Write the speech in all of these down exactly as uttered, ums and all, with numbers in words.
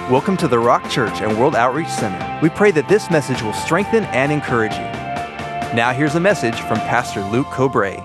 Welcome to the Rock Church and World Outreach Center. We pray that this message will strengthen and encourage you. Now here's a message from Pastor Luke Cobrae.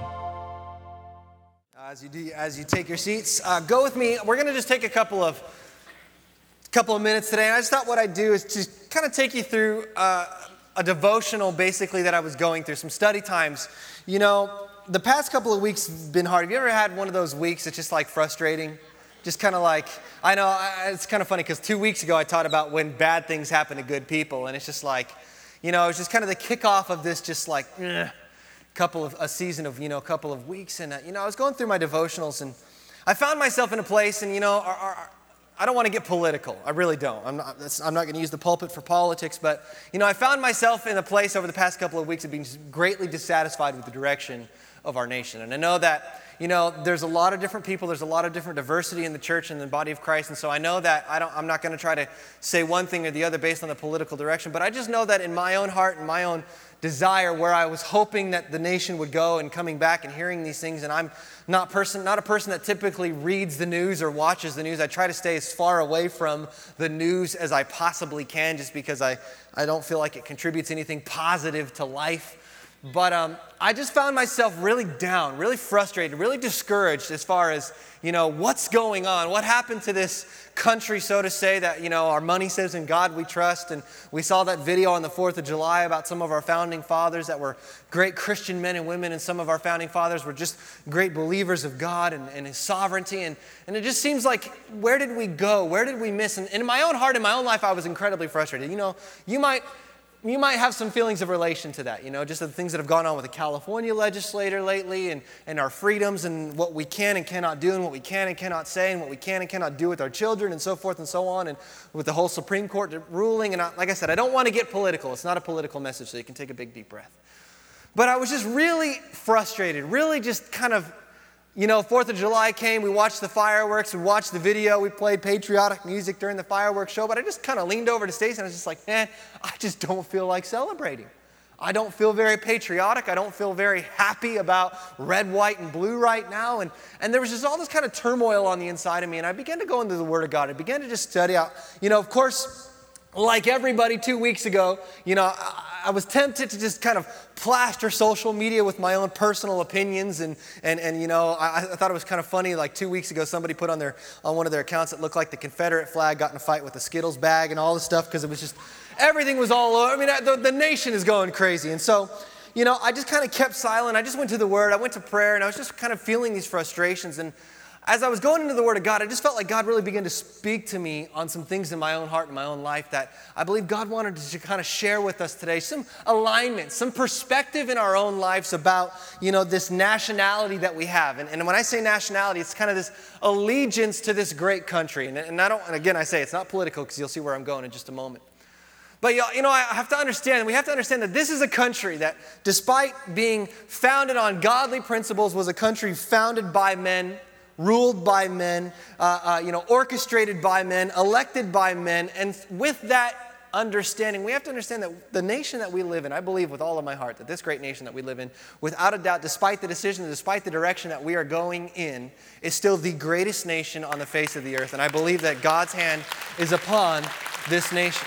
As you do, as you take your seats, uh, go with me. We're going to just take a couple of couple of minutes today. And I just thought what I'd do is just kind of take you through uh, a devotional, basically, that I was going through, some study times. You know, the past couple of weeks have been hard. Have you ever had one of those weeks that's just like frustrating? Just kind of like, I know, I, it's kind of funny because two weeks ago I taught about when bad things happen to good people. And it's just like, you know, it's just kind of the kickoff of this just like, ugh, couple of, a season of, you know, a couple of weeks. And, uh, you know, I was going through my devotionals and I found myself in a place and, you know, our, our, I don't want to get political. I really don't. I'm not, that's, I'm not going to use the pulpit for politics. But, you know, I found myself in a place over the past couple of weeks of being greatly dissatisfied with the direction of our nation. And I know that, you know, there's a lot of different people, there's a lot of different diversity in the church and the body of Christ, and so I know that I don't, I'm not going to try to say one thing or the other based on the political direction, but I just know that in my own heart and my own desire, where I was hoping that the nation would go and coming back and hearing these things, and I'm not person, not a person that typically reads the news or watches the news. I try to stay as far away from the news as I possibly can, just because I, I don't feel like it contributes anything positive to life. But um, I just found myself really down, really frustrated, really discouraged as far as, you know, what's going on? What happened to this country, so to say, that, you know, our money says in God we trust. And we saw that video on the fourth of July about some of our founding fathers that were great Christian men and women. And some of our founding fathers were just great believers of God and, and His sovereignty. And, and it just seems like, where did we go? Where did we miss? And, and in my own heart, in my own life, I was incredibly frustrated. You know, you might... You might have some feelings of relation to that, you know, just the things that have gone on with the California legislator lately and, and our freedoms and what we can and cannot do and what we can and cannot say and what we can and cannot do with our children and so forth and so on, and with the whole Supreme Court ruling. And I, like I said, I don't want to get political. It's not a political message, so you can take a big deep breath. But I was just really frustrated, really just kind of, you know, fourth of July came, we watched the fireworks, we watched the video, we played patriotic music during the fireworks show, but I just kind of leaned over to Stacy and I was just like, man, I just don't feel like celebrating. I don't feel very patriotic. I don't feel very happy about red, white, and blue right now. And, and there was just all this kind of turmoil on the inside of me, and I began to go into the Word of God. I began to just study out. You know, of course, like everybody two weeks ago, you know, I, I was tempted to just kind of plaster social media with my own personal opinions, and and and you know, I, I thought it was kind of funny. Like two weeks ago, somebody put on their on one of their accounts that looked like the Confederate flag, got in a fight with the Skittles bag and all this stuff because it was just everything was all over. I mean, the, the nation is going crazy, and so, you know, I just kind of kept silent. I just went to the Word. I went to prayer, and I was just kind of feeling these frustrations. And as I was going into the Word of God, I just felt like God really began to speak to me on some things in my own heart and my own life that I believe God wanted to kind of share with us today. Some alignment, some perspective in our own lives about, you know, this nationality that we have. And, and when I say nationality, it's kind of this allegiance to this great country. And, and I don't, and again, I say it's not political because you'll see where I'm going in just a moment. But, you know, I have to understand, we have to understand that this is a country that, despite being founded on godly principles, was a country founded by men, ruled by men, uh, uh, you know, orchestrated by men, elected by men. And with that understanding, we have to understand that the nation that we live in, I believe with all of my heart that this great nation that we live in, without a doubt, despite the decision, despite the direction that we are going in, is still the greatest nation on the face of the earth. And I believe that God's hand is upon this nation.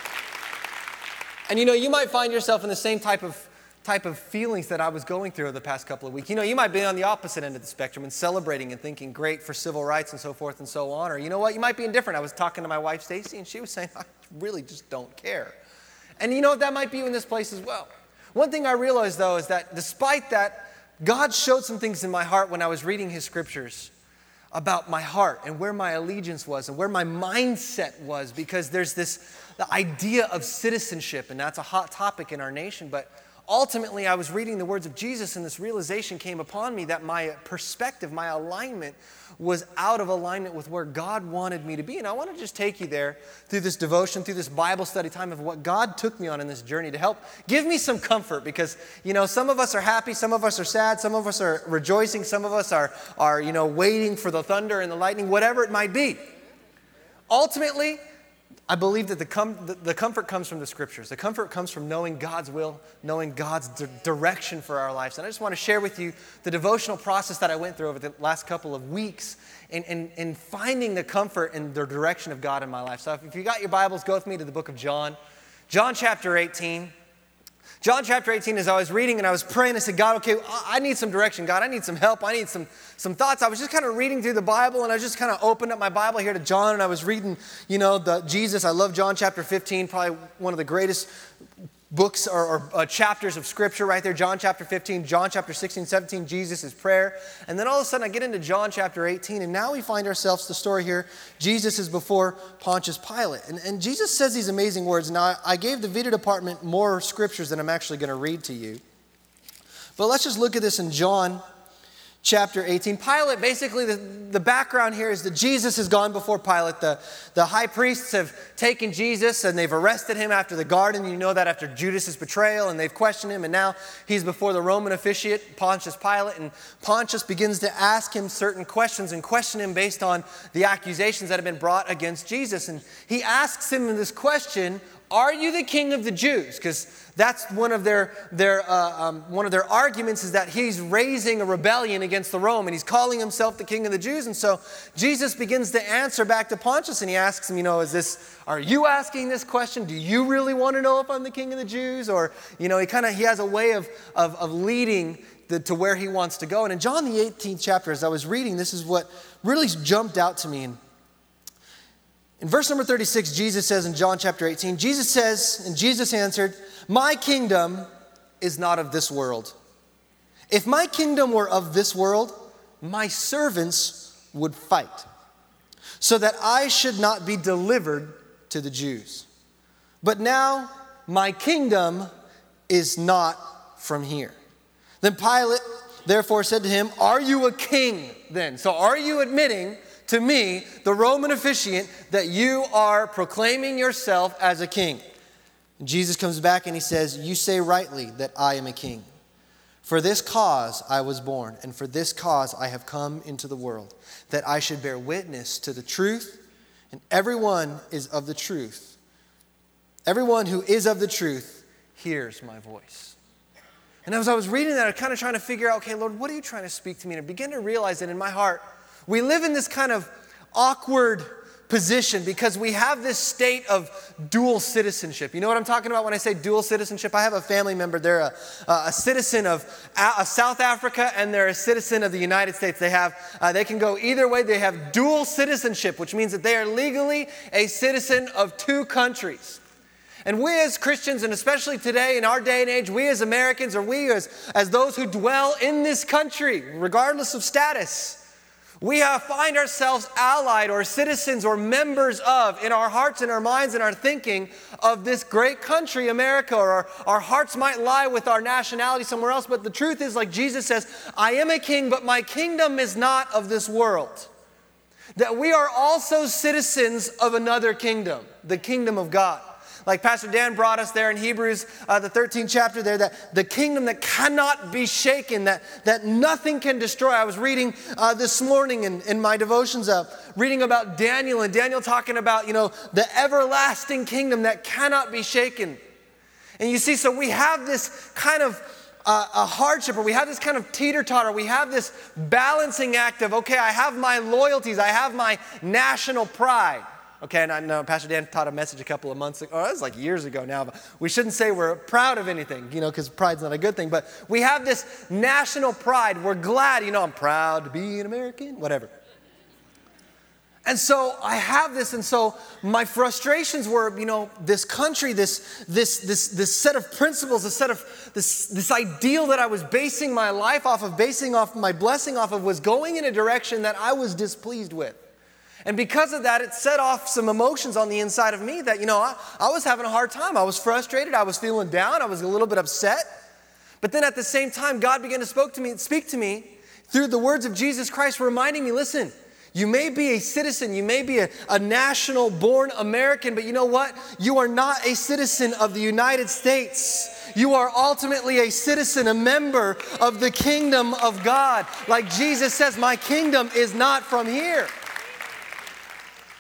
And you know, you might find yourself in the same type of type of feelings that I was going through over the past couple of weeks. You know, you might be on the opposite end of the spectrum and celebrating and thinking great for civil rights and so forth and so on. Or you know what, you might be indifferent. I was talking to my wife, Stacy, and she was saying, I really just don't care. And you know, that might be you in this place as well. One thing I realized, though, is that despite that, God showed some things in my heart when I was reading His scriptures about my heart and where my allegiance was and where my mindset was, because there's this the idea of citizenship, and that's a hot topic in our nation. But ultimately, I was reading the words of Jesus, and this realization came upon me that my perspective, my alignment, was out of alignment with where God wanted me to be. And I want to just take you there through this devotion, through this Bible study time of what God took me on in this journey to help give me some comfort. Because, you know, some of us are happy, some of us are sad, some of us are rejoicing, some of us are, are you know, waiting for the thunder and the lightning, whatever it might be. Ultimately, I believe that the, com- the, the comfort comes from the scriptures. The comfort comes from knowing God's will, knowing God's di- direction for our lives. And I just want to share with you the devotional process that I went through over the last couple of weeks in, in, in finding the comfort and the direction of God in my life. So if you got your Bibles, go with me to the book of John. John chapter eighteen. John chapter eighteen, as I was reading and I was praying, I said, God, okay, I need some direction. God, I need some help. I need some, some thoughts. I was just kind of reading through the Bible, and I just kind of opened up my Bible here to John, and I was reading, you know, the Jesus. I love John chapter fifteen, probably one of the greatest books or, or uh, chapters of Scripture right there. John chapter fifteen, John chapter sixteen, seventeen, Jesus' prayer. And then all of a sudden I get into John chapter eighteen, and now we find ourselves, the story here, Jesus is before Pontius Pilate. And, and Jesus says these amazing words. Now, I, I gave the video department more scriptures than I'm actually going to read to you. But let's just look at this in John chapter eighteen. Pilate, basically the, the background here is that Jesus has gone before Pilate. The, the high priests have taken Jesus and they've arrested him after the garden. You know that after Judas' betrayal, and they've questioned him, and now he's before the Roman officiate, Pontius Pilate, and Pontius begins to ask him certain questions and question him based on the accusations that have been brought against Jesus. And he asks him this question, are you the king of the Jews? Because that's one of their, their, uh, um, one of their arguments, is that he's raising a rebellion against the Rome, and he's calling himself the king of the Jews. And so Jesus begins to answer back to Pontius, and he asks him, you know, is this, are you asking this question? Do you really want to know if I'm the king of the Jews? Or, you know, he kind of, he has a way of, of, of leading the, to where he wants to go. And in John the eighteenth chapter, as I was reading, this is what really jumped out to me. And in verse number thirty-six, Jesus says in John chapter eighteen, Jesus says, and Jesus answered, my kingdom is not of this world. If my kingdom were of this world, my servants would fight, so that I should not be delivered to the Jews. But now my kingdom is not from here. Then Pilate therefore said to him, are you a king then? So are you admitting to me, the Roman officiant, that you are proclaiming yourself as a king? And Jesus comes back and he says, you say rightly that I am a king. For this cause I was born, and for this cause I have come into the world, that I should bear witness to the truth, and everyone is of the truth. Everyone who is of the truth hears my voice. And as I was reading that, I was kind of trying to figure out, okay, Lord, what are you trying to speak to me? And I began to realize that in my heart, we live in this kind of awkward position because we have this state of dual citizenship. You know what I'm talking about when I say dual citizenship? I have a family member. They're a, a citizen of a South Africa, and they're a citizen of the United States. They have, uh, they can go either way. They have dual citizenship, which means that they are legally a citizen of two countries. And we as Christians, and especially today in our day and age, we as Americans, or we as, as those who dwell in this country, regardless of status, we have, find ourselves allied or citizens or members of, in our hearts and our minds and our thinking, of this great country, America. Or our, our hearts might lie with our nationality somewhere else. But the truth is, like Jesus says, I am a king, but my kingdom is not of this world. That we are also citizens of another kingdom, the kingdom of God. Like Pastor Dan brought us there in Hebrews, uh, the thirteenth chapter there, that the kingdom that cannot be shaken, that, that nothing can destroy. I was reading uh, this morning in, in my devotions, uh, reading about Daniel, and Daniel talking about, you know, the everlasting kingdom that cannot be shaken. And you see, so we have this kind of uh, a hardship, or we have this kind of teeter-totter. We have this balancing act of, okay, I have my loyalties, I have my national pride. Okay, and I know Pastor Dan taught a message a couple of months ago, or it was like years ago now, but we shouldn't say we're proud of anything, you know, because pride's not a good thing, but we have this national pride. We're glad, you know, I'm proud to be an American, whatever. And so I have this, and so my frustrations were, you know, this country, this this this this set of principles, this set of this this ideal that I was basing my life off of, basing off my blessing off of, was going in a direction that I was displeased with. And because of that, it set off some emotions on the inside of me that, you know, I, I was having a hard time. I was frustrated. I was feeling down. I was a little bit upset. But then at the same time, God began to spoke to me, speak to me through the words of Jesus Christ, reminding me, listen, you may be a citizen, you may be a, a national born American, but you know what? You are not a citizen of the United States. You are ultimately a citizen, a member of the kingdom of God. Like Jesus says, my kingdom is not from here.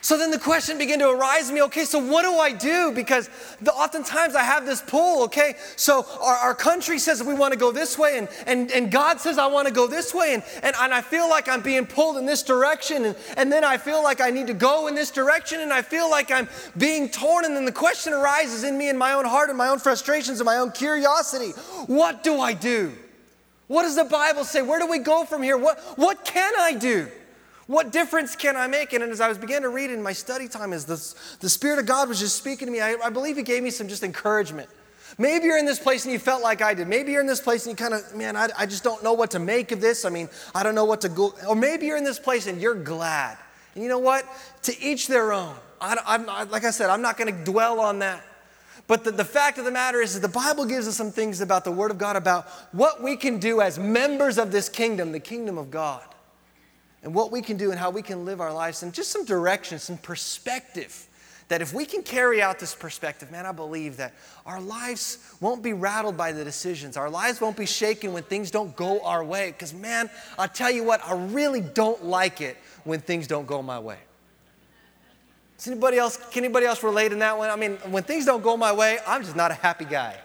So then the question began to arise in me, okay, so what do I do? Because the, oftentimes I have this pull, okay? So our, our country says we want to go this way, and, and, and God says I want to go this way, and, and, and I feel like I'm being pulled in this direction, and, and then I feel like I need to go in this direction, and I feel like I'm being torn, and then the question arises in me in my own heart and my own frustrations and my own curiosity. What do I do? What does the Bible say? Where do we go from here? What, what can I do? What difference can I make? And as I was beginning to read in my study time, as the, the Spirit of God was just speaking to me, I, I believe He gave me some just encouragement. Maybe you're in this place and you felt like I did. Maybe you're in this place and you kind of, man, I, I just don't know what to make of this. I mean, I don't know what to go. Or maybe you're in this place and you're glad. And you know what? To each their own. I, I'm, I, like I said, I'm not going to dwell on that. But the, the fact of the matter is that the Bible gives us some things about the Word of God, about what we can do as members of this kingdom, the kingdom of God. And what we can do and how we can live our lives, and just some direction, some perspective. That if we can carry out this perspective, man, I believe that our lives won't be rattled by the decisions. Our lives won't be shaken when things don't go our way. Because, man, I'll tell you what, I really don't like it when things don't go my way. Does anybody else, can anybody else relate in that one? I mean, when things don't go my way, I'm just not a happy guy.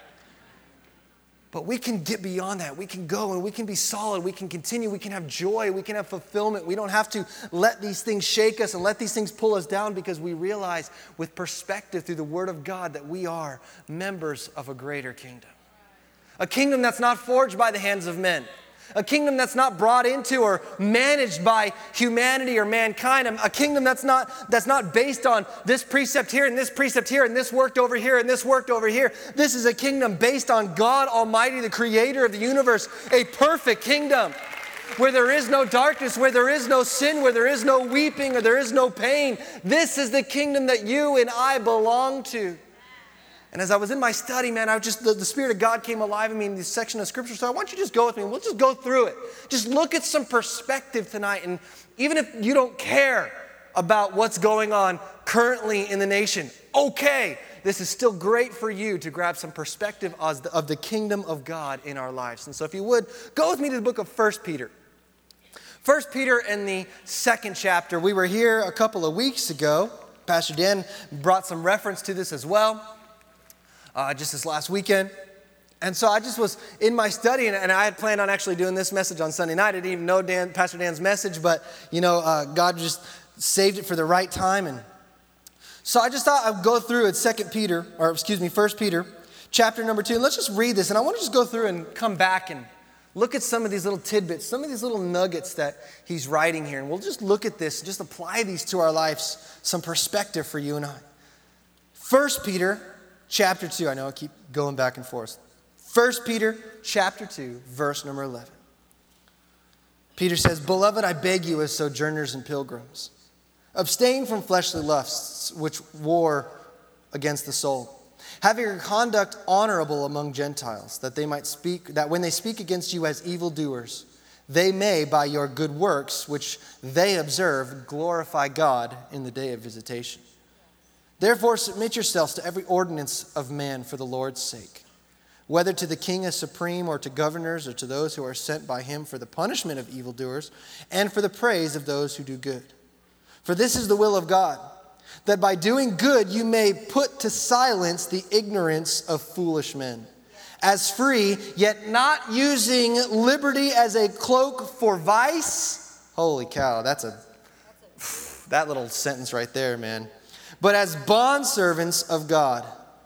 But we can get beyond that. We can go and we can be solid. We can continue. We can have joy. We can have fulfillment. We don't have to let these things shake us and let these things pull us down, because we realize with perspective through the Word of God that we are members of a greater kingdom. A kingdom that's not forged by the hands of men. A kingdom that's not brought into or managed by humanity or mankind. A kingdom that's not, that's not based on this precept here and this precept here and this worked over here and this worked over here. This is a kingdom based on God Almighty, the creator of the universe, a perfect kingdom where there is no darkness, where there is no sin, where there is no weeping or there is no pain. This is the kingdom that you and I belong to. And as I was in my study, man, I just the, the Spirit of God came alive in me in this section of Scripture. So I want you to just go with me. We'll just go through it. Just look at some perspective tonight. And even if you don't care about what's going on currently in the nation, okay, this is still great for you to grab some perspective of the, of the kingdom of God in our lives. And so if you would, go with me to the book of First Peter. First Peter in the second chapter. We were here a couple of weeks ago. Pastor Dan brought some reference to this as well. Uh, just this last weekend. And so I just was in my study, and, and I had planned on actually doing this message on Sunday night. I didn't even know Dan, Pastor Dan's message, but, you know, uh, God just saved it for the right time. And so I just thought I'd go through it, Second Peter, or excuse me, First Peter, chapter number two. And let's just read this. And I want to just go through and come back and look at some of these little tidbits, some of these little nuggets that he's writing here. And we'll just look at this and just apply these to our lives, some perspective for you and I. First Peter chapter two, I know I keep going back and forth. First Peter chapter two, verse number eleven. Peter says, "Beloved, I beg you as sojourners and pilgrims, abstain from fleshly lusts which war against the soul, having your conduct honorable among Gentiles, that they might speak, that when they speak against you as evildoers, they may, by your good works which they observe, glorify God in the day of visitation. Therefore, submit yourselves to every ordinance of man for the Lord's sake, whether to the king as supreme or to governors or to those who are sent by him for the punishment of evildoers and for the praise of those who do good. For this is the will of God, that by doing good you may put to silence the ignorance of foolish men, as free, yet not using liberty as a cloak for vice." Holy cow, that's a, that little sentence right there, man. "But as bondservants of God,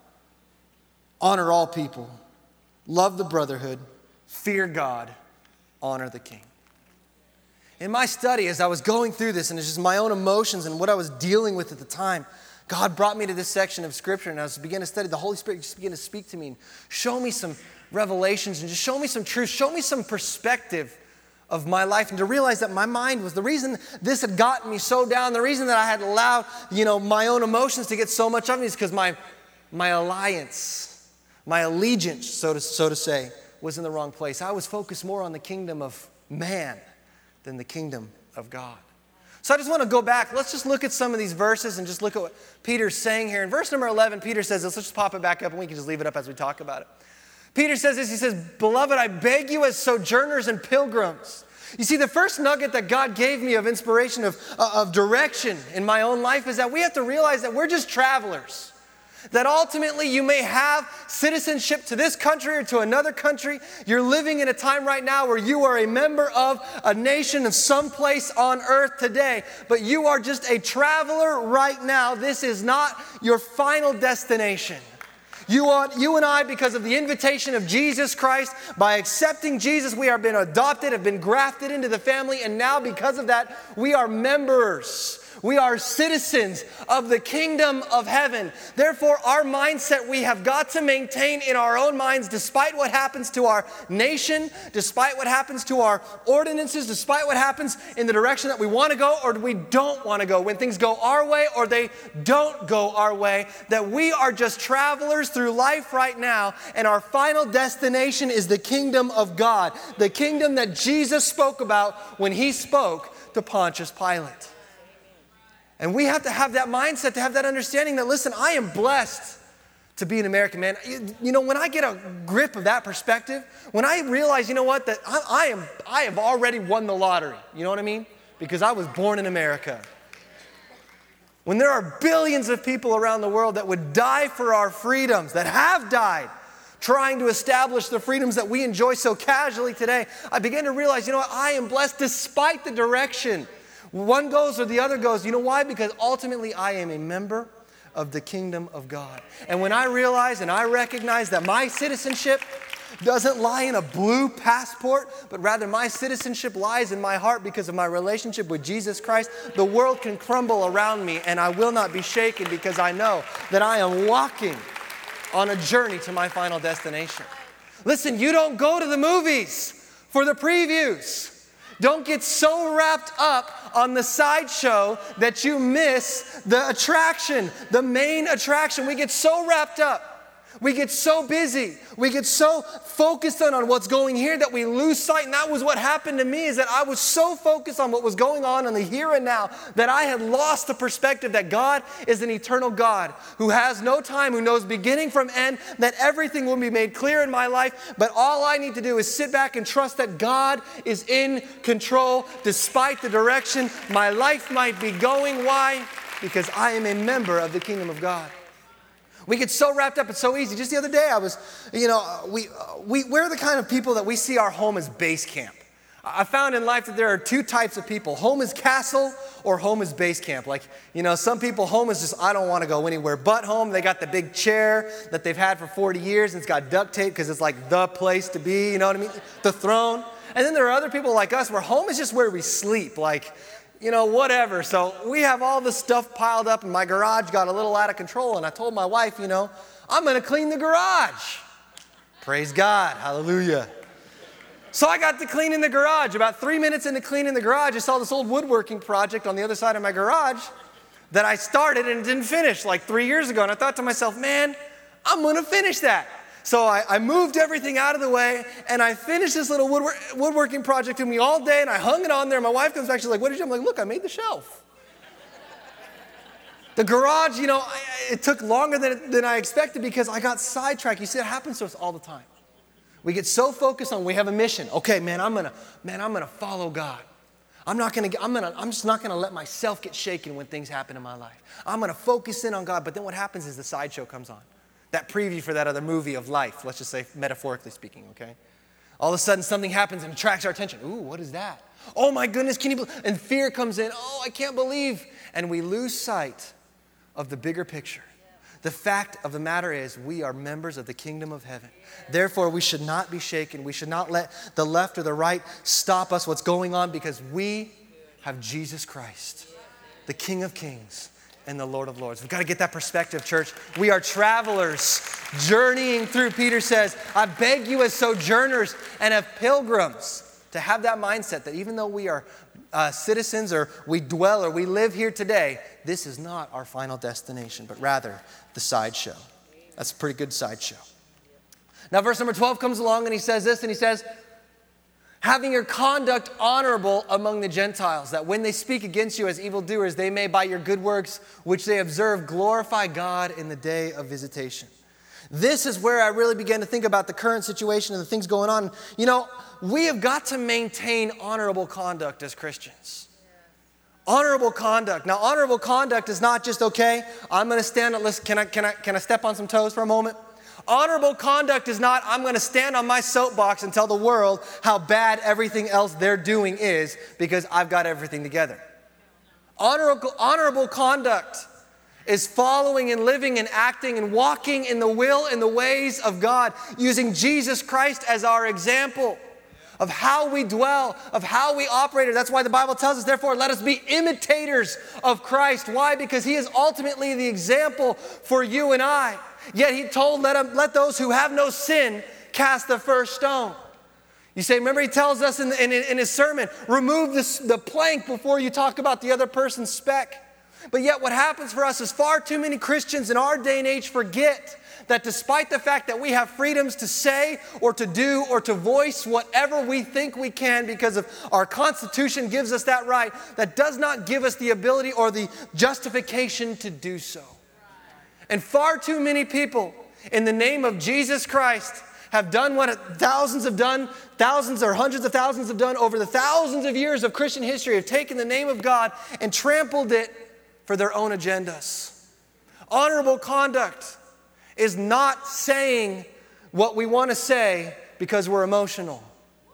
honor all people, love the brotherhood, fear God, honor the king." In my study, as I was going through this, and it's just my own emotions and what I was dealing with at the time, God brought me to this section of Scripture, and as I began to study, the Holy Spirit just began to speak to me and show me some revelations and just show me some truth, show me some perspective of my life, and to realize that my mind was the reason this had gotten me so down, the reason that I had allowed, you know, my own emotions to get so much of me is because my my alliance, my allegiance, so to so to say, was in the wrong place. I was focused more on the kingdom of man than the kingdom of God. So I just want to go back. Let's just look at some of these verses and just look at what Peter's saying here. In verse number eleven, Peter says this. Let's just pop it back up and we can just leave it up as we talk about it. Peter says this. He says, "Beloved, I beg you as sojourners and pilgrims." You see, the first nugget that God gave me of inspiration, of, uh, of direction in my own life is that we have to realize that we're just travelers. That ultimately you may have citizenship to this country or to another country. You're living in a time right now where you are a member of a nation of some place on earth today, but you are just a traveler right now. This is not your final destination. You, are, you and I, because of the invitation of Jesus Christ, by accepting Jesus, we have been adopted, have been grafted into the family, and now because of that, we are members. We are citizens of the kingdom of heaven. Therefore, our mindset we have got to maintain in our own minds, despite what happens to our nation, despite what happens to our ordinances, despite what happens in the direction that we want to go or we don't want to go, when things go our way or they don't go our way, that we are just travelers through life right now, and our final destination is the kingdom of God, the kingdom that Jesus spoke about when he spoke to Pontius Pilate. And we have to have that mindset, to have that understanding that, listen, I am blessed to be an American man. You, you know, when I get a grip of that perspective, when I realize, you know what, that I, I am, I have already won the lottery. You know what I mean? Because I was born in America. When there are billions of people around the world that would die for our freedoms, that have died, trying to establish the freedoms that we enjoy so casually today, I began to realize, you know what, I am blessed despite the direction one goes or the other goes. You know why? Because ultimately I am a member of the kingdom of God. And when I realize and I recognize that my citizenship doesn't lie in a blue passport, but rather my citizenship lies in my heart because of my relationship with Jesus Christ, the world can crumble around me and I will not be shaken because I know that I am walking on a journey to my final destination. Listen, you don't go to the movies for the previews. Don't get so wrapped up on the sideshow that you miss the attraction, the main attraction. We get so wrapped up. We get so busy. We get so focused on, on what's going here that we lose sight. And that was what happened to me, is that I was so focused on what was going on in the here and now that I had lost the perspective that God is an eternal God who has no time, who knows beginning from end, that everything will be made clear in my life. But all I need to do is sit back and trust that God is in control despite the direction my life might be going. Why? Because I am a member of the kingdom of God. We get so wrapped up, it's so easy. Just the other day, I was, you know, we, we, we're the kind of people that we see our home as base camp. I found in life that there are two types of people. Home is castle or home is base camp. Like, you know, some people, home is just, I don't want to go anywhere but home. They got the big chair that they've had for forty years and it's got duct tape because it's like the place to be, you know what I mean? The throne. And then there are other people like us where home is just where we sleep. Like, you know, whatever. So we have all this stuff piled up and my garage got a little out of control. And I told my wife, you know, I'm going to clean the garage. Praise God. Hallelujah. So I got to cleaning the garage. About three minutes into cleaning the garage, I saw this old woodworking project on the other side of my garage that I started and didn't finish like three years ago. And I thought to myself, man, I'm going to finish that. So I, I moved everything out of the way, and I finished this little woodwork, woodworking project with me all day, and I hung it on there. My wife comes back, she's like, what did you do? I'm like, look, I made the shelf. The garage, you know, I, it took longer than, than I expected because I got sidetracked. You see, it happens to us all the time. We get so focused on, we have a mission. Okay, man, I'm gonna, man, I'm gonna follow God. I'm not gonna, I'm gonna, I'm just not gonna let myself get shaken when things happen in my life. I'm gonna focus in on God, but then what happens is the sideshow comes on. That preview for that other movie of life, let's just say metaphorically speaking, okay? All of a sudden something happens and attracts our attention. Ooh, what is that? Oh my goodness, can you believe? And fear comes in. Oh, I can't believe. And we lose sight of the bigger picture. The fact of the matter is we are members of the kingdom of heaven. Therefore, we should not be shaken. We should not let the left or the right stop us what's going on because we have Jesus Christ, the King of Kings and the Lord of Lords. We've got to get that perspective, church. We are travelers journeying through. Peter says, I beg you as sojourners and as pilgrims to have that mindset that even though we are uh, citizens or we dwell or we live here today, this is not our final destination, but rather the sideshow. That's a pretty good sideshow. Now verse number twelve comes along and he says this, and he says, having your conduct honorable among the Gentiles, that when they speak against you as evildoers, they may by your good works, which they observe, glorify God in the day of visitation. This is where I really began to think about the current situation and the things going on. You know, we have got to maintain honorable conduct as Christians. Honorable conduct. Now, honorable conduct is not just, okay, I'm going to stand and listen. Can I, can I, can I step on some toes for a moment? Honorable conduct is not, I'm going to stand on my soapbox and tell the world how bad everything else they're doing is because I've got everything together. Honorable, honorable conduct is following and living and acting and walking in the will and the ways of God, using Jesus Christ as our example of how we dwell, of how we operate. That's why the Bible tells us, therefore, let us be imitators of Christ. Why? Because He is ultimately the example for you and I. Yet He told, let, him, let those who have no sin cast the first stone. You say, remember He tells us in, in, in His sermon, remove this, the plank before you talk about the other person's speck. But yet what happens for us is far too many Christians in our day and age forget that despite the fact that we have freedoms to say or to do or to voice whatever we think we can because of our Constitution gives us that right, that does not give us the ability or the justification to do so. And far too many people in the name of Jesus Christ have done what thousands have done, thousands or hundreds of thousands have done over the thousands of years of Christian history, have taken the name of God and trampled it for their own agendas. Honorable conduct is not saying what we want to say because we're emotional.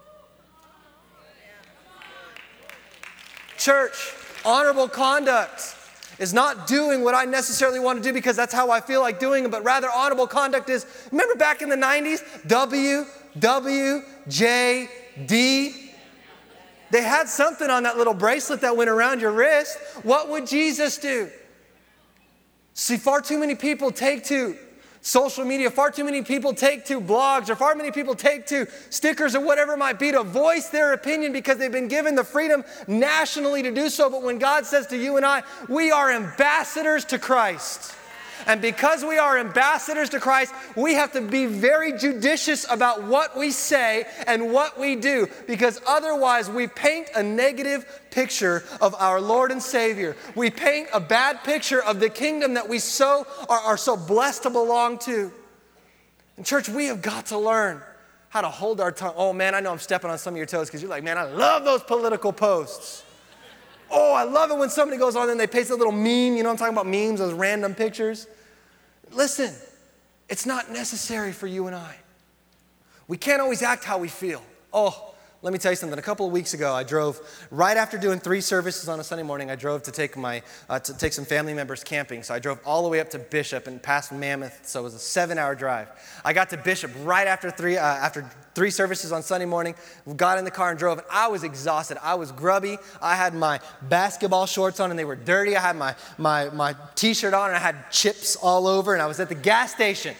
Church, honorable conduct is not doing what I necessarily want to do because that's how I feel like doing it, but rather honorable conduct is, remember back in the nineties, W W J D? They had something on that little bracelet that went around your wrist. What would Jesus do? See, far too many people take to social media, far too many people take to blogs, or far many people take to stickers or whatever it might be to voice their opinion because they've been given the freedom nationally to do so. But when God says to you and I, we are ambassadors to Christ. And because we are ambassadors to Christ, we have to be very judicious about what we say and what we do, because otherwise we paint a negative picture of our Lord and Savior. We paint a bad picture of the kingdom that we so are, are so blessed to belong to. And church, we have got to learn how to hold our tongue. Oh man, I know I'm stepping on some of your toes because you're like, man, I love those political posts. Oh, I love it when somebody goes on and they paste a little meme. You know what I'm talking about, memes, those random pictures. Listen, it's not necessary for you and I. We can't always act how we feel. Oh, let me tell you something. A couple of weeks ago, I drove, right after doing three services on a Sunday morning, I drove to take my uh, to take some family members camping. So I drove all the way up to Bishop and past Mammoth, so it was a seven-hour drive. I got to Bishop right after three uh, after three services on Sunday morning, got in the car and drove, and I was exhausted. I was grubby. I had my basketball shorts on, and they were dirty. I had my, my, my T-shirt on, and I had chips all over, and I was at the gas station.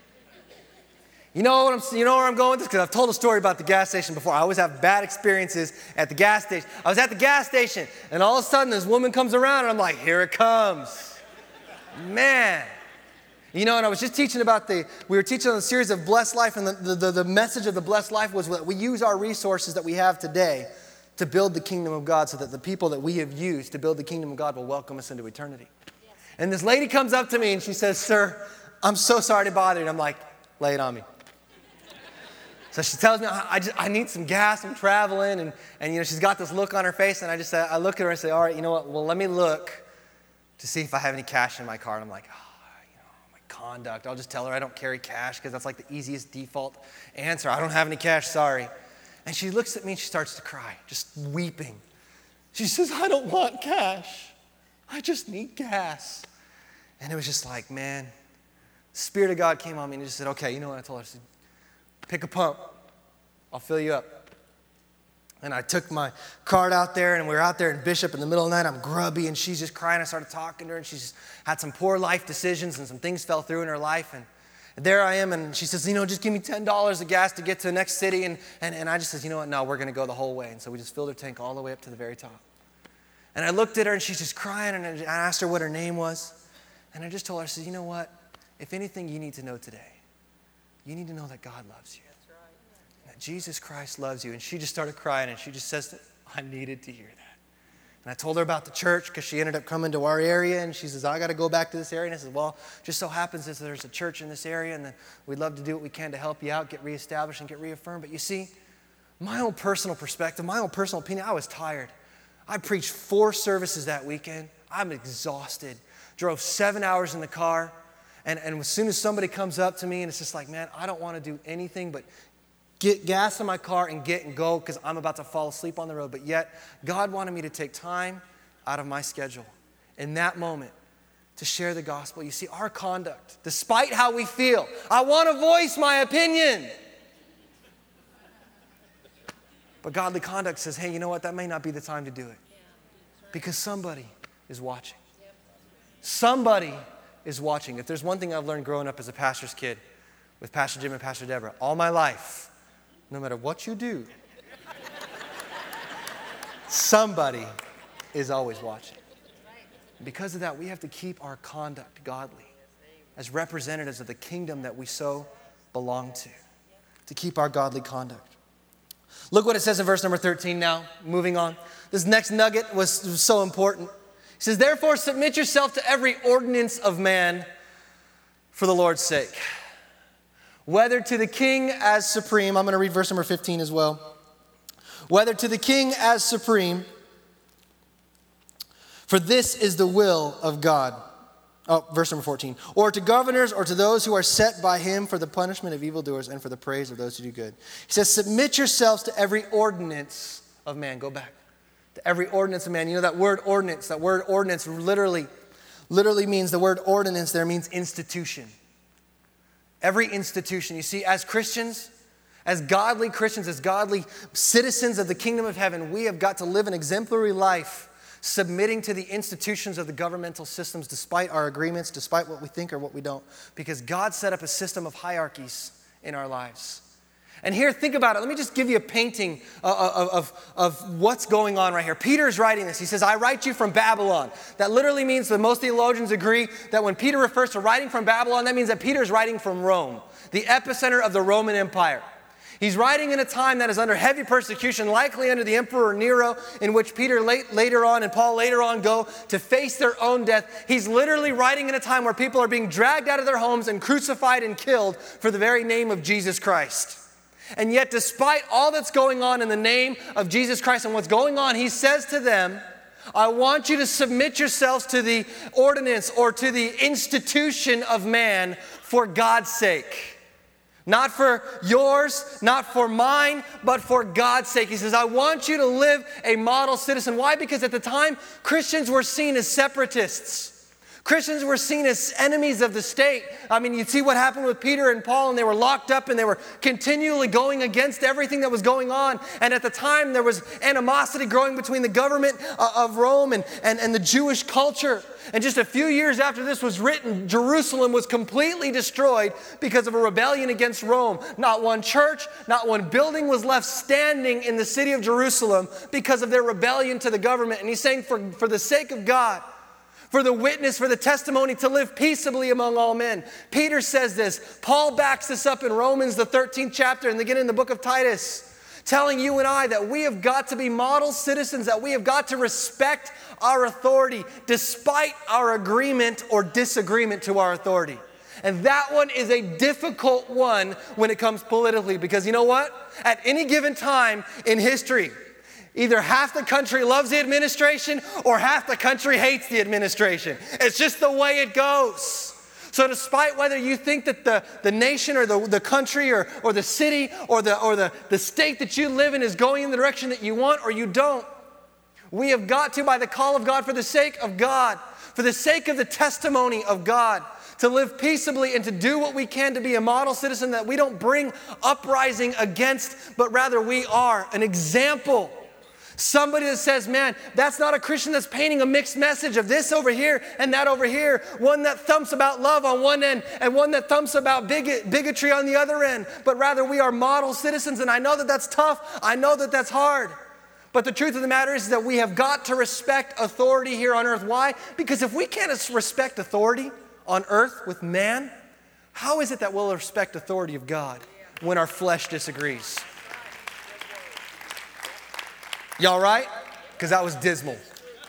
You know what I'm, you know where I'm going with this? Because I've told a story about the gas station before. I always have bad experiences at the gas station. I was at the gas station, and all of a sudden this woman comes around, and I'm like, here it comes. Man. You know, and I was just teaching about the, we were teaching on a series of Blessed Life, and the, the, the message of the Blessed Life was that we use our resources that we have today to build the kingdom of God so that the people that we have used to build the kingdom of God will welcome us into eternity. Yes. And this lady comes up to me, and she says, sir, I'm so sorry to bother you. And I'm like, lay it on me. So she tells me, I, just, I need some gas, I'm traveling, and, and you know, she's got this look on her face, and I just I look at her and say, all right, you know what, well, let me look to see if I have any cash in my car. And I'm like, oh, you know, my conduct. I'll just tell her I don't carry cash because that's like the easiest default answer. I don't have any cash, sorry. And she looks at me and she starts to cry, just weeping. She says, I don't want cash. I just need gas. And it was just like, man, the Spirit of God came on me and just said, okay, you know what I told her? I said, pick a pump. I'll fill you up. And I took my card out there, and we were out there in Bishop in the middle of the night. I'm grubby, and she's just crying. I started talking to her, and she's had some poor life decisions, and some things fell through in her life. And there I am, and she says, you know, just give me ten dollars of gas to get to the next city. And, and, and I just says, you know what, no, we're going to go the whole way. And so we just filled her tank all the way up to the very top. And I looked at her, and she's just crying, and I asked her what her name was. And I just told her, I said, you know what, if anything you need to know today, you need to know that God loves you. That's right. That Jesus Christ loves you. And she just started crying, and she just says, I needed to hear that. And I told her about the church because she ended up coming to our area, and she says, I got to go back to this area. And I said, well, just so happens that there's a church in this area, and then we'd love to do what we can to help you out, get reestablished and get reaffirmed. But you see, my own personal perspective, my own personal opinion, I was tired. I preached four services that weekend. I'm exhausted. Drove seven hours in the car. And, and as soon as somebody comes up to me and it's just like, man, I don't want to do anything but get gas in my car and get and go because I'm about to fall asleep on the road. But yet, God wanted me to take time out of my schedule in that moment to share the gospel. You see, our conduct, despite how we feel, I want to voice my opinion. But godly conduct says, hey, you know what? That may not be the time to do it. Because somebody is watching. Somebody is watching. If there's one thing I've learned growing up as a pastor's kid with Pastor Jim and Pastor Deborah, all my life, no matter what you do, somebody is always watching. Because of that, we have to keep our conduct godly as representatives of the kingdom that we so belong to, to keep our godly conduct. Look what it says in verse number thirteen now, moving on. This next nugget was so important. He says, therefore, submit yourself to every ordinance of man for the Lord's sake. Whether to the king as supreme, I'm going to read verse number fifteen as well. Whether to the king as supreme, for this is the will of God. Oh, verse number fourteen. Or to governors or to those who are set by him for the punishment of evildoers and for the praise of those who do good. He says, submit yourselves to every ordinance of man. Go back. To every ordinance of man. You know that word ordinance, that word ordinance literally, literally means, the word ordinance there means institution. Every institution. You see, as Christians, as godly Christians, as godly citizens of the kingdom of heaven, we have got to live an exemplary life submitting to the institutions of the governmental systems despite our agreements, despite what we think or what we don't. Because God set up a system of hierarchies in our lives. And here, think about it. Let me just give you a painting of, of, of what's going on right here. Peter is writing this. He says, I write you from Babylon. That literally means that most theologians agree that when Peter refers to writing from Babylon, that means that Peter is writing from Rome, the epicenter of the Roman Empire. He's writing in a time that is under heavy persecution, likely under the Emperor Nero, in which Peter late, later on and Paul later on go to face their own death. He's literally writing in a time where people are being dragged out of their homes and crucified and killed for the very name of Jesus Christ. And yet, despite all that's going on in the name of Jesus Christ and what's going on, he says to them, I want you to submit yourselves to the ordinance or to the institution of man for God's sake. Not for yours, not for mine, but for God's sake. He says, I want you to live a model citizen. Why? Because at the time, Christians were seen as separatists. Christians were seen as enemies of the state. I mean, you see what happened with Peter and Paul, and they were locked up, and they were continually going against everything that was going on. And at the time, there was animosity growing between the government of Rome and, and, and the Jewish culture. And just a few years after this was written, Jerusalem was completely destroyed because of a rebellion against Rome. Not one church, not one building was left standing in the city of Jerusalem because of their rebellion to the government. And he's saying, for, for the sake of God, for the witness, for the testimony, to live peaceably among all men. Peter says this. Paul backs this up in Romans, the thirteenth chapter, and again in the book of Titus, telling you and I that we have got to be model citizens, that we have got to respect our authority despite our agreement or disagreement to our authority. And that one is a difficult one when it comes politically, because you know what? At any given time in history, either half the country loves the administration or half the country hates the administration. It's just the way it goes. So despite whether you think that the, the nation or the, the country or, or the city or, the, or the, the state that you live in is going in the direction that you want or you don't, we have got to, by the call of God, for the sake of God, for the sake of the testimony of God, to live peaceably and to do what we can to be a model citizen, that we don't bring uprising against, but rather we are an example. Somebody that says, man, that's not a Christian that's painting a mixed message of this over here and that over here. One that thumps about love on one end and one that thumps about bigot, bigotry on the other end. But rather we are model citizens, and I know that that's tough. I know that that's hard. But the truth of the matter is that we have got to respect authority here on earth. Why? Because if we can't respect authority on earth with man, how is it that we'll respect authority of God when our flesh disagrees? Y'all right? Because that was dismal.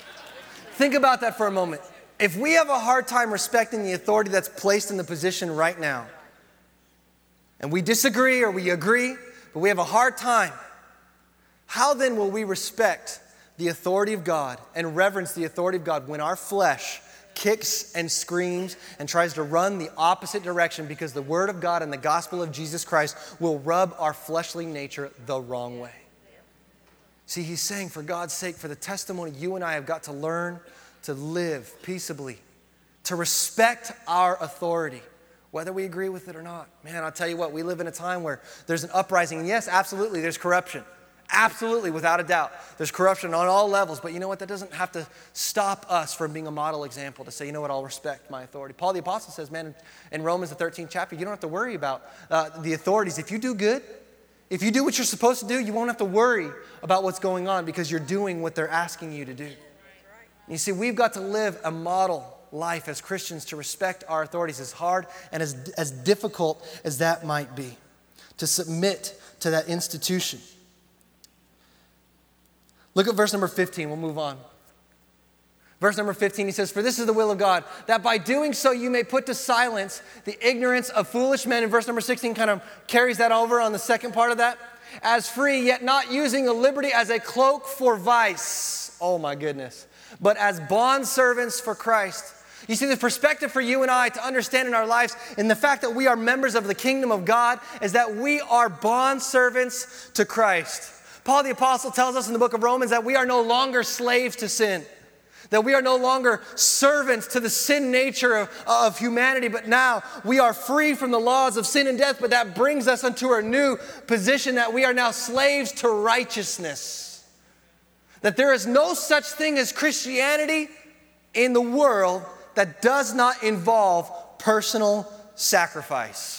Think about that for a moment. If we have a hard time respecting the authority that's placed in the position right now, and we disagree or we agree, but we have a hard time, how then will we respect the authority of God and reverence the authority of God when our flesh kicks and screams and tries to run the opposite direction because the Word of God and the gospel of Jesus Christ will rub our fleshly nature the wrong way? See, he's saying, for God's sake, for the testimony you and I have got to learn to live peaceably, to respect our authority, whether we agree with it or not. Man, I'll tell you what, we live in a time where there's an uprising. And yes, absolutely, there's corruption. Absolutely, without a doubt. There's corruption on all levels. But you know what? That doesn't have to stop us from being a model example to say, you know what, I'll respect my authority. Paul the Apostle says, man, in Romans the thirteenth chapter, you don't have to worry about uh, the authorities. If you do good, if you do what you're supposed to do, you won't have to worry about what's going on because you're doing what they're asking you to do. You see, we've got to live a model life as Christians to respect our authorities, as hard and as, as difficult as that might be, to submit to that institution. Look at verse number fifteen. We'll move on. Verse number fifteen, he says, for this is the will of God, that by doing so you may put to silence the ignorance of foolish men. And verse number sixteen kind of carries that over on the second part of that. As free, yet not using the liberty as a cloak for vice. Oh my goodness. But as bondservants for Christ. You see, the perspective for you and I to understand in our lives and the fact that we are members of the kingdom of God is that we are bondservants to Christ. Paul the Apostle tells us in the book of Romans that we are no longer slaves to sin. That we are no longer servants to the sin nature of, of humanity, but now we are free from the laws of sin and death, but that brings us into a new position that we are now slaves to righteousness. That there is no such thing as Christianity in the world that does not involve personal sacrifice.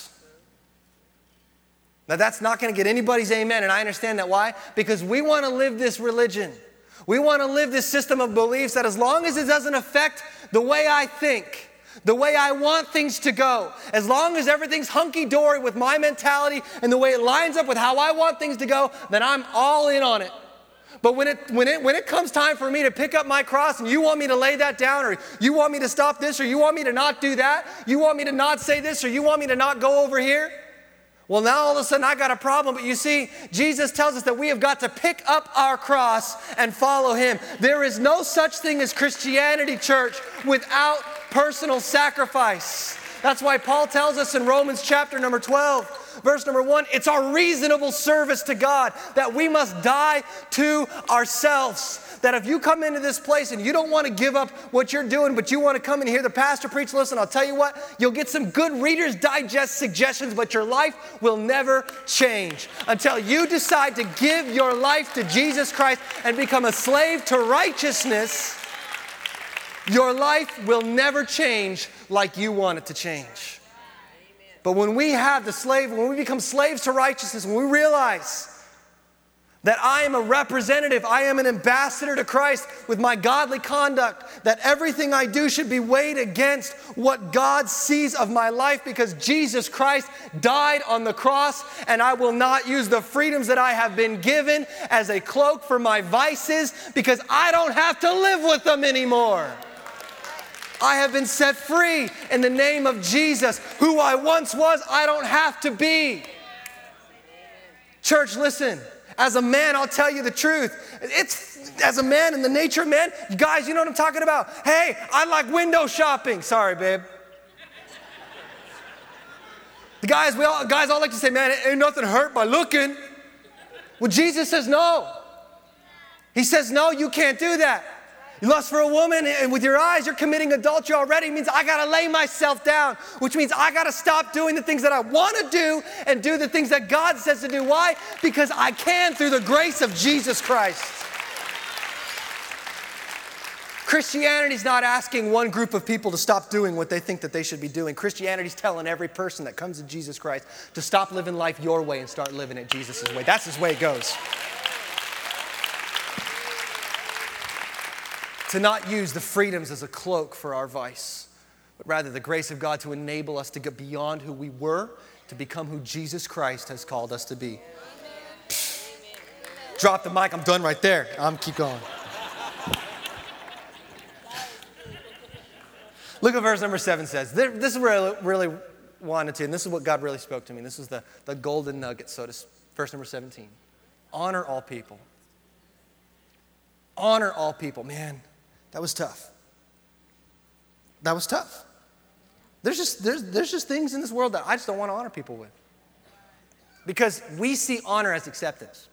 Now that's not going to get anybody's amen, and I understand that. Why? Because we want to live this religion. We want to live this system of beliefs that as long as it doesn't affect the way I think, the way I want things to go, as long as everything's hunky-dory with my mentality and the way it lines up with how I want things to go, then I'm all in on it. But when it, when it, when it comes time for me to pick up my cross and you want me to lay that down, or you want me to stop this, or you want me to not do that, you want me to not say this, or you want me to not go over here, well, now all of a sudden I got a problem. But you see, Jesus tells us that we have got to pick up our cross and follow Him. There is no such thing as Christianity, church, without personal sacrifice. That's why Paul tells us in Romans chapter number twelve, verse number one, it's our reasonable service to God that we must die to ourselves. That if you come into this place and you don't want to give up what you're doing, but you want to come and hear the pastor preach, listen, I'll tell you what, you'll get some good Reader's Digest suggestions, but your life will never change until you decide to give your life to Jesus Christ and become a slave to righteousness. Your life will never change like you want it to change. But when we have the slave, when we become slaves to righteousness, when we realize that I am a representative, I am an ambassador to Christ with my godly conduct, that everything I do should be weighed against what God sees of my life because Jesus Christ died on the cross, and I will not use the freedoms that I have been given as a cloak for my vices because I don't have to live with them anymore. I have been set free in the name of Jesus. Who I once was, I don't have to be. Church, listen. As a man, I'll tell you the truth. It's, as a man, in the nature of man, you guys, you know what I'm talking about. Hey, I like window shopping. Sorry, babe. The guys, we all, guys all like to say, man, ain't nothing hurt by looking. Well, Jesus says no. He says, no, you can't do that. You lust for a woman, and with your eyes, you're committing adultery already. It means I got to lay myself down, which means I got to stop doing the things that I want to do and do the things that God says to do. Why? Because I can through the grace of Jesus Christ. Christianity's not asking one group of people to stop doing what they think that they should be doing. Christianity's telling every person that comes to Jesus Christ to stop living life your way and start living it Jesus' way. That's His way it goes. To not use the freedoms as a cloak for our vice, but rather the grace of God to enable us to get beyond who we were to become who Jesus Christ has called us to be. Drop the mic, I'm done right there. I'm keep going. Look at verse number seven says. This is where I really wanted to, and this is what God really spoke to me. This is the, the golden nugget, so to speak. Verse number seventeen. Honor all people. Honor all people. Man, that was tough. That was tough. There's just, there's, there's just things in this world that I just don't want to honor people with. Because we see honor as acceptance.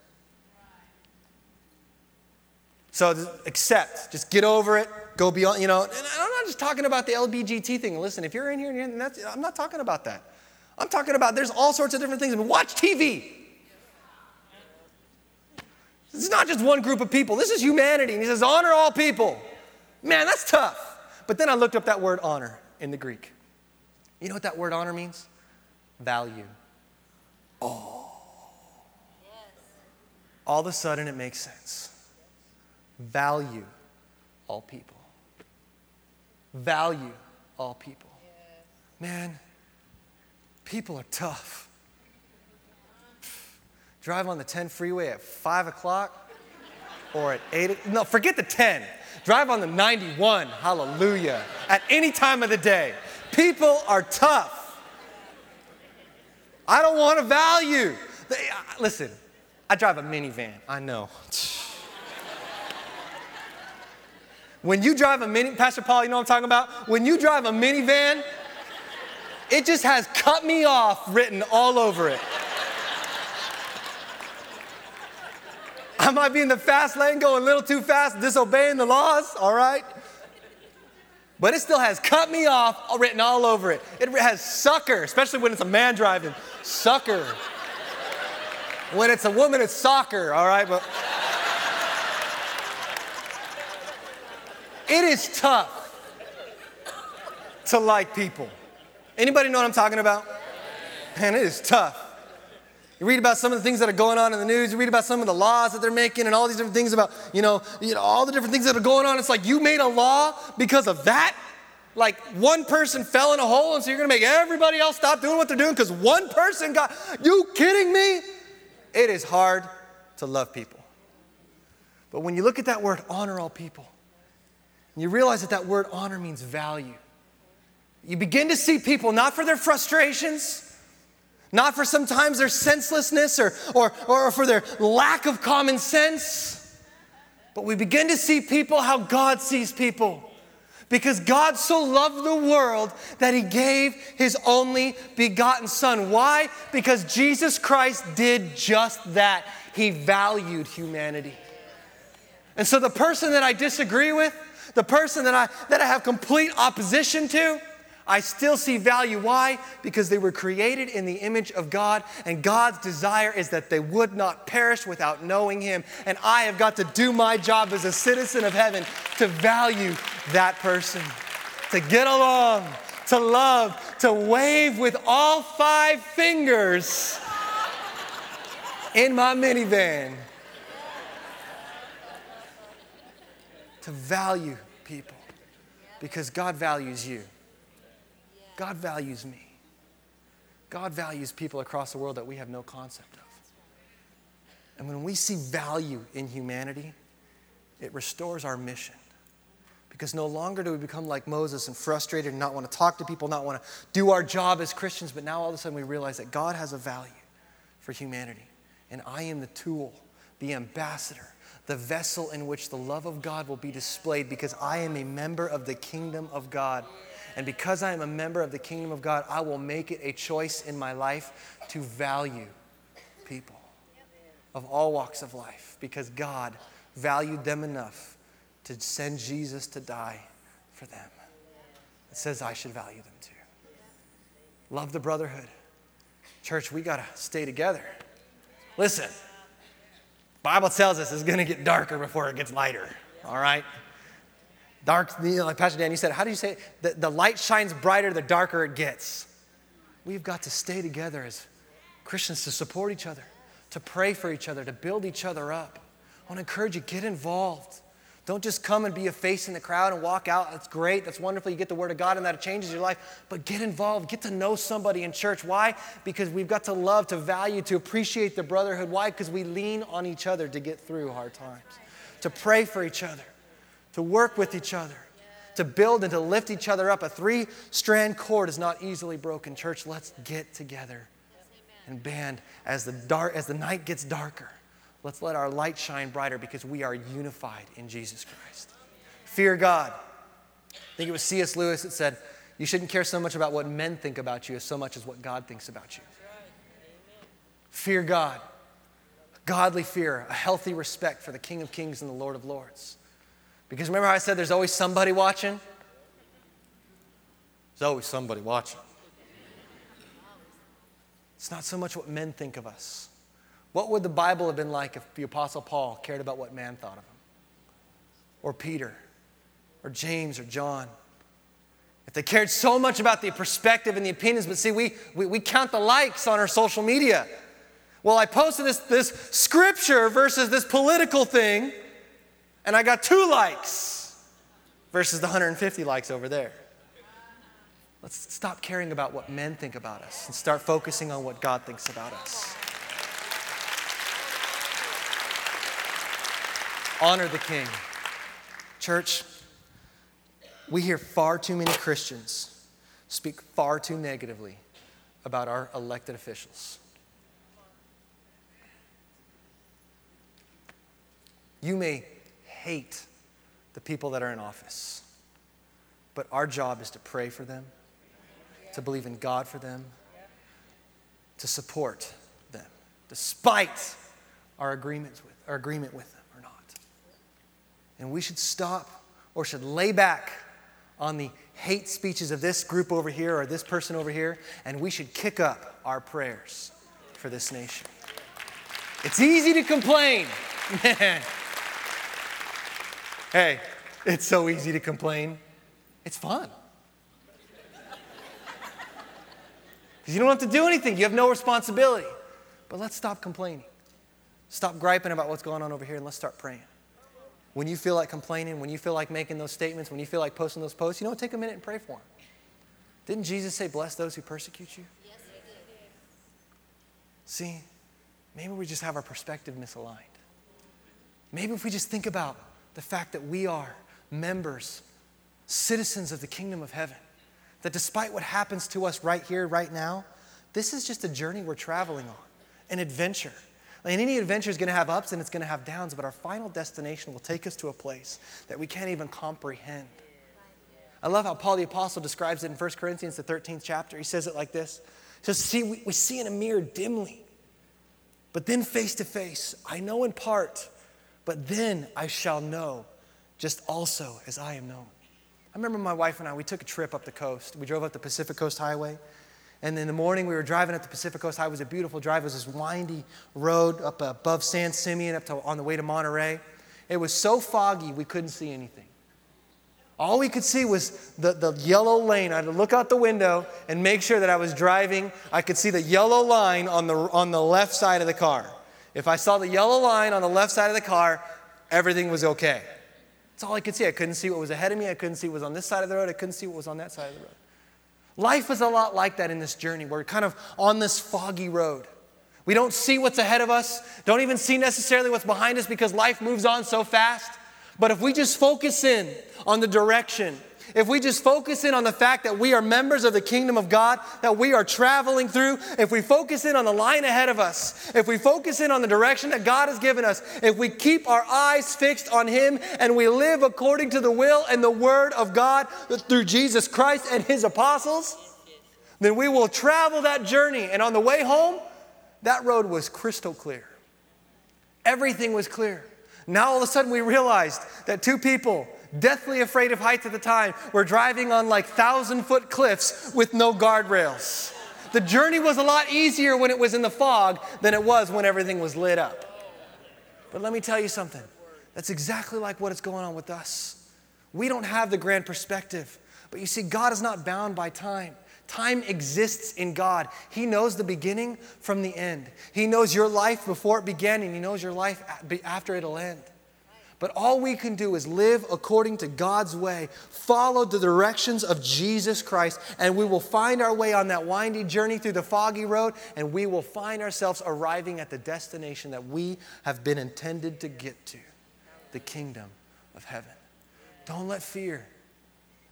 So accept, just get over it, go beyond, you know. And I'm not just talking about the L G B T thing. Listen, if you're in here, and you're in, that's, I'm not talking about that. I'm talking about there's all sorts of different things. Watch T V. This is not just one group of people. This is humanity. And he says, honor all people. Man, that's tough. But then I looked up that word honor in the Greek. You know what that word honor means? Value. Oh. All of a sudden it makes sense. Value all people. Value all people. Man, people are tough. Drive on the ten freeway at five o'clock or at eight. No, forget the ten. Drive on the ninety-one, hallelujah, at any time of the day. People are tough. I don't want to value. They, uh, listen, I drive a minivan, I know. When you drive a mini, Pastor Paul, you know what I'm talking about? When you drive a minivan, it just has cut me off written all over it. I might be in the fast lane going a little too fast, disobeying the laws, all right? But it still has cut me off written all over it. It has sucker, especially when it's a man driving. Sucker. When it's a woman, it's soccer, all right? But it is tough to like people. Anybody know what I'm talking about? Man, it is tough. You read about some of the things that are going on in the news. You read about some of the laws that they're making and all these different things about, you know, you know, all the different things that are going on. It's like you made a law because of that. Like one person fell in a hole and so you're going to make everybody else stop doing what they're doing because one person got, you kidding me? It is hard to love people. But when you look at that word, honor all people, and you realize that that word honor means value. You begin to see people not for their frustrations, not for sometimes their senselessness or, or, or for their lack of common sense, but we begin to see people how God sees people. Because God so loved the world that he gave his only begotten son. Why? Because Jesus Christ did just that. He valued humanity. And so the person that I disagree with, the person that I, that I have complete opposition to, I still see value. Why? Because they were created in the image of God, and God's desire is that they would not perish without knowing him. And I have got to do my job as a citizen of heaven to value that person, to get along, to love, to wave with all five fingers in my minivan, to value people because God values you. God values me. God values people across the world that we have no concept of. And when we see value in humanity, it restores our mission. Because no longer do we become like Moses and frustrated and not want to talk to people, not want to do our job as Christians, but now all of a sudden we realize that God has a value for humanity. And I am the tool, the ambassador, the vessel in which the love of God will be displayed because I am a member of the kingdom of God. And because I am a member of the kingdom of God, I will make it a choice in my life to value people of all walks of life because God valued them enough to send Jesus to die for them. It says I should value them too. Love the brotherhood. Church, we got to stay together. Listen, Bible tells us it's going to get darker before it gets lighter, all right? Dark, you know, like Pastor Dan, you said, how do you say it? The, the light shines brighter the darker it gets. We've got to stay together as Christians to support each other, to pray for each other, to build each other up. I want to encourage you, get involved. Don't just come and be a face in the crowd and walk out. That's great. That's wonderful. You get the word of God and that changes your life. But get involved. Get to know somebody in church. Why? Because we've got to love, to value, to appreciate the brotherhood. Why? Because we lean on each other to get through hard times, to pray for each other, to work with each other, to build and to lift each other up. A three-strand cord is not easily broken. Church, let's get together and band as the dark, as the night gets darker. Let's let our light shine brighter because we are unified in Jesus Christ. Fear God. I think it was C S Lewis that said, you shouldn't care so much about what men think about you as so much as what God thinks about you. Fear God. Godly fear, a healthy respect for the King of Kings and the Lord of Lords. Because remember how I said there's always somebody watching? There's always somebody watching. It's not so much what men think of us. What would the Bible have been like if the Apostle Paul cared about what man thought of him? Or Peter? Or James or John? If they cared so much about the perspective and the opinions, but see, we, we, we count the likes on our social media. Well, I posted this, this scripture versus this political thing, and I got two likes versus the one hundred fifty likes over there. Let's stop caring about what men think about us and start focusing on what God thinks about us. Honor the King. Church, we hear far too many Christians speak far too negatively about our elected officials. You may hate the people that are in office, but our job is to pray for them, to believe in God for them, to support them, despite our agreements with, our agreement with them or not. And we should stop or should lay back on the hate speeches of this group over here or this person over here, and we should kick up our prayers for this nation. It's easy to complain, man. Hey, it's so easy to complain. It's fun. Because you don't have to do anything. You have no responsibility. But let's stop complaining. Stop griping about what's going on over here and let's start praying. When you feel like complaining, when you feel like making those statements, when you feel like posting those posts, you know what? Take a minute and pray for them. Didn't Jesus say, bless those who persecute you? Yes, he did. See, maybe we just have our perspective misaligned. Maybe if we just think about the fact that we are members, citizens of the kingdom of heaven, that despite what happens to us right here, right now, this is just a journey we're traveling on, an adventure. And any adventure is going to have ups and it's going to have downs, but our final destination will take us to a place that we can't even comprehend. I love how Paul the Apostle describes it in First Corinthians, the thirteenth chapter. He says it like this. He says, see, we, we see in a mirror dimly, but then face to face. I know in part, but then I shall know, just also as I am known. I remember my wife and I, we took a trip up the coast. We drove up the Pacific Coast Highway. And in the morning, we were driving up the Pacific Coast Highway. It was a beautiful drive. It was this windy road up above San Simeon up to, on the way to Monterey. It was so foggy, we couldn't see anything. All we could see was the, the yellow lane. I had to look out the window and make sure that I was driving. I could see the yellow line on the, on the left side of the car. If I saw the yellow line on the left side of the car, everything was okay. That's all I could see. I couldn't see what was ahead of me. I couldn't see what was on this side of the road. I couldn't see what was on that side of the road. Life is a lot like that in this journey. We're kind of on this foggy road. We don't see what's ahead of us, don't even see necessarily what's behind us because life moves on so fast. But if we just focus in on the direction, if we just focus in on the fact that we are members of the kingdom of God, that we are traveling through, if we focus in on the line ahead of us, if we focus in on the direction that God has given us, if we keep our eyes fixed on Him and we live according to the will and the word of God through Jesus Christ and His apostles, then we will travel that journey. And on the way home, that road was crystal clear. Everything was clear. Now all of a sudden we realized that two people, deathly afraid of heights at the time, were driving on like thousand-foot cliffs with no guardrails. The journey was a lot easier when it was in the fog than it was when everything was lit up. But let me tell you something. That's exactly like what is going on with us. We don't have the grand perspective. But you see, God is not bound by time. Time exists in God. He knows the beginning from the end. He knows your life before it began, and He knows your life after it'll end. But all we can do is live according to God's way, follow the directions of Jesus Christ, and we will find our way on that windy journey through the foggy road, and we will find ourselves arriving at the destination that we have been intended to get to, the kingdom of heaven. Don't let fear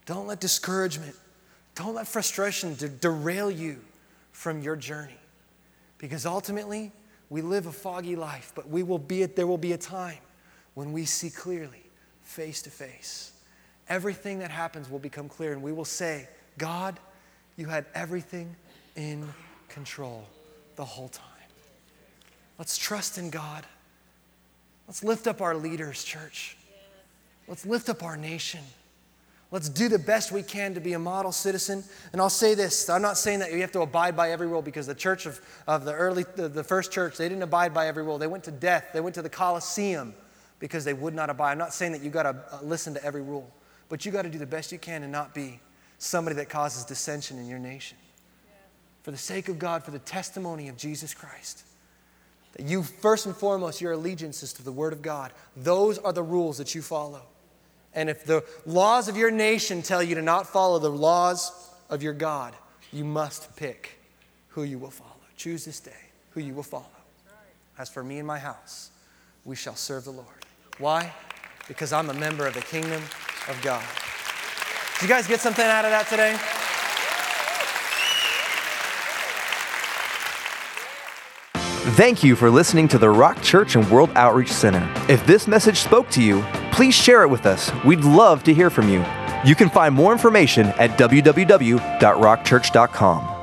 Don't let discouragement, don't let frustration de- derail you from your journey. Because ultimately, we live a foggy life, but we will be at, there will be a time when we see clearly, face to face. Everything that happens will become clear, and we will say, God, you had everything in control the whole time. Let's trust in God. Let's lift up our leaders, church. Let's lift up our nation. Let's do the best we can to be a model citizen. And I'll say this, I'm not saying that you have to abide by every rule, because the church of, of the early, the, the first church, they didn't abide by every rule. They went to death. They went to the Colosseum because they would not abide. I'm not saying that you got to listen to every rule, but you got to do the best you can and not be somebody that causes dissension in your nation. Yeah. For the sake of God, for the testimony of Jesus Christ, that you, first and foremost, your allegiance is to the Word of God. Those are the rules that you follow. And if the laws of your nation tell you to not follow the laws of your God, you must pick who you will follow. Choose this day who you will follow. As for me and my house, we shall serve the Lord. Why? Because I'm a member of the kingdom of God. Did you guys get something out of that today? Thank you for listening to the Rock Church and World Outreach Center. If this message spoke to you, please share it with us. We'd love to hear from you. You can find more information at w w w dot rock church dot com.